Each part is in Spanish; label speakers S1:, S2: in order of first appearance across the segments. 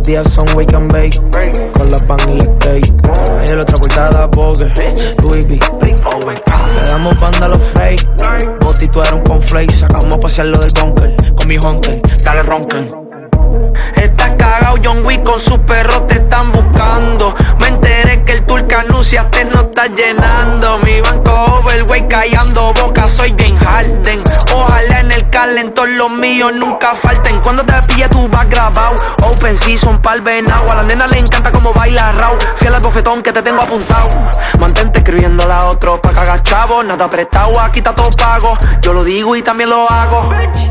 S1: días son wake and bake, con la pan y la cake. Hay otra portada Vogue, Louis V. Le damos banda a los fake, Boti tú eres un conflake. Sacamos a pasearlo del bunker, con mi hunter, dale roncan. Estás cagao, John Wick con sus perros te están buscando. Me enteré que el tour que anunciaste no está llenando. Mi banco overweight callando boca, soy bien Harden. Ojalá en el calentor los míos nunca falten. Cuando te pille tú vas grabado. Open season pa'l venado. A la nena le encanta como baila raw. Fiel al bofetón que te tengo apuntado. Mantente escribiendo a otro pa' cagar chavo. Nada prestado, aquí está todo pago. Yo lo digo y también lo hago.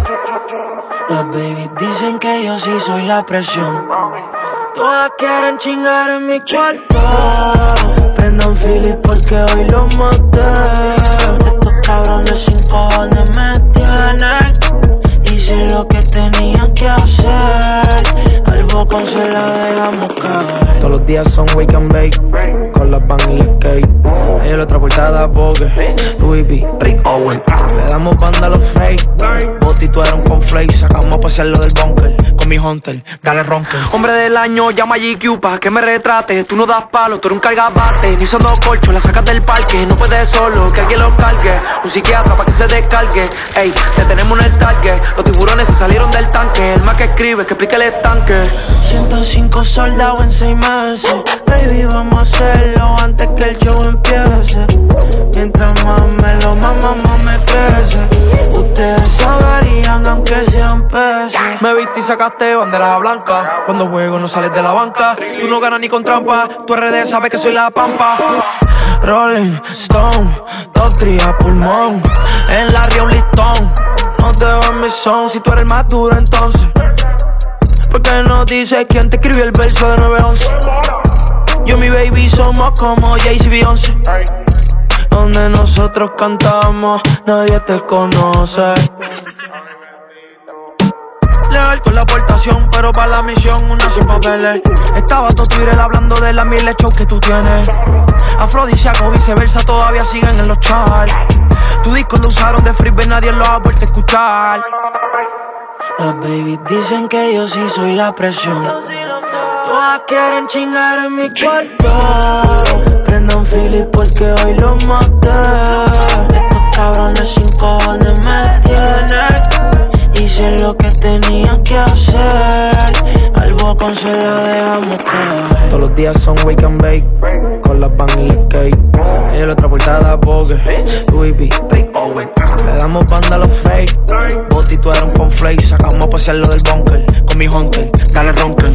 S1: Las babies dicen que yo sí soy la presión. Todas quieren chingar en mi cuarto. Prendan Philip porque hoy los maté. Estos cabrones sin cojones me tienen. Hice lo que tenían que hacer. Al bocón se la dejamos caer. Todos los días son wake and bake, con la pan y la cake. Hay otra portada Vogue, Louis V. Le damos banda a los fake, Boti tú eres un conflake. Sacamos a pasearlo del bunker, con mi hunter, dale ronca. Hombre del año, llama a GQ pa' que me retrate. Tú no das palo, tú eres un cargabate. Ni son dos colchos, la sacas del parque. No puedes solo, que alguien lo cargue. Un psiquiatra pa' que se descargue. Ey, te tenemos en el target. Los tiburones se salieron del tanque. El más que escribe, que explique el estanque. 105 soldados en 6 meses. Baby, vamos a hacerlo antes que el show empiece. Mientras más me lo mama, más me crece. Ustedes saberían aunque sean peces. Me viste y sacaste bandera blanca. Cuando juego no sales de la banca. Tú no ganas ni con trampa. Tu RD sabe que soy la pampa. Rolling Stone, top 3 a pulmón. En la Rio Listón. No te va en mi son si tú eres el más duro entonces. ¿Por qué no dices quién te escribió el verso de 911? Yo y mi baby somos como Jay-Z y Beyoncé. Donde nosotros cantamos, nadie te conoce. Legal con la aportación, pero para la misión una sin papeles. Estaba todo Twitter hablando de las 1000 shows que tú tienes. Afrodisíaco, viceversa, todavía siguen en los charts. Tu disco lo usaron de freebie, nadie lo ha vuelto a escuchar. Las babies dicen que yo sí soy la presión. Todas quieren chingar en mi cuarto. Prendan Philip porque hoy los maté. Estos cabrones sin cojones me tienen. Hice lo que tenían que hacer. Al bocón se la dejamos caer. Todos los días son wake and bake, con la pan y la cake. Hay otra portada Vogue, Louis V. Le damos banda a los fake, Boti tú eres un conflake. Sacamos a pasearlo del bunker, con mi hunter, dale roncan.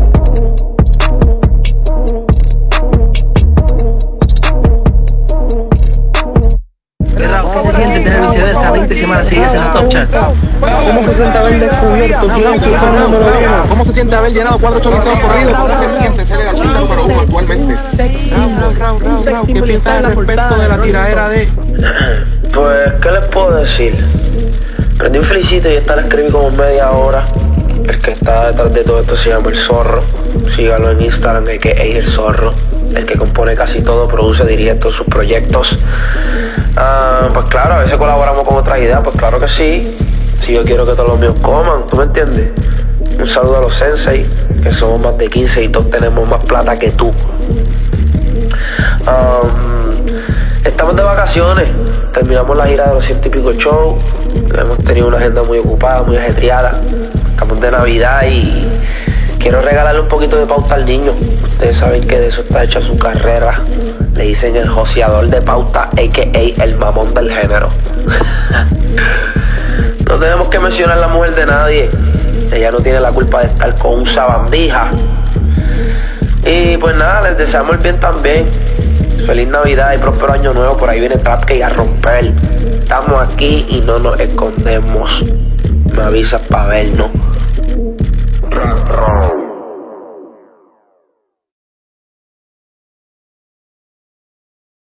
S2: ¿Qué se siente tener viceversa 20 semanas seguidas en los top charts?
S3: ¿Cómo se siente haber descubierto quién es Fernando Lorena? ¿Cómo se siente haber llenado 4 choriceos corridos? ¿Cómo se siente ser el artista número 1 actualmente? ¿Qué piensas al respecto de la tiradera de...?
S1: Pues, ¿qué les puedo decir? Prendí un felicito y esta la escribí como media hora. El que está detrás de todo esto se llama El Zorro. Sígalo en Instagram, que es El Zorro. El que compone casi todo, produce, dirige todos sus proyectos. Pues claro, a veces colaboramos con otras ideas, pues claro que sí. Si yo quiero que todos los míos coman, ¿tú me entiendes? Un saludo a los sensei, que somos más de 15 y todos tenemos más plata que tú. Estamos de vacaciones, terminamos la gira de los 100 y pico shows. Hemos tenido una agenda muy ocupada, muy ajetreada. Estamos de Navidad y quiero regalarle un poquito de pauta al niño. Ustedes saben que de eso está hecha su carrera. Le dicen el joseador de pauta, a.k.a. el mamón del género. No tenemos que mencionar la mujer de nadie. Ella no tiene la culpa de estar con un sabandija. Y pues nada, les deseamos el bien también. Feliz Navidad y próspero año nuevo. Por ahí viene Trapcake a romper. Estamos aquí y no nos escondemos. Me avisas pa' vernos.